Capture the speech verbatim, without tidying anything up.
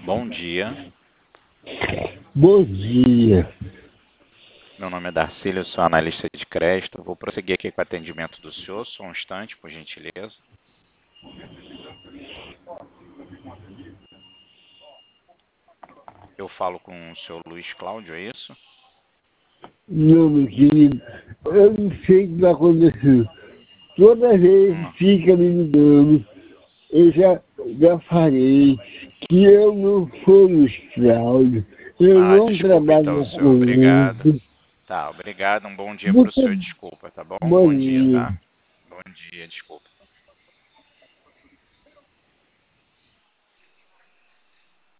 Bom dia. Bom dia. Meu nome é Darcílio, eu sou analista de crédito. Vou prosseguir aqui com o atendimento do senhor. Só um instante, por gentileza. Eu falo com o senhor Luiz Cláudio, é isso? Não, meu querido, eu não sei o que vai acontecer. Toda vez Hum. fica me ligando, eu já, já falei que eu não sou Luiz Cláudio, eu Ah, não desculpa trabalho então, na senhor. Obrigado. corrente. Tá, obrigado. Um bom dia para o senhor. Você, Desculpa, tá bom? bom Bom dia, dia. tá? Bom dia, desculpa.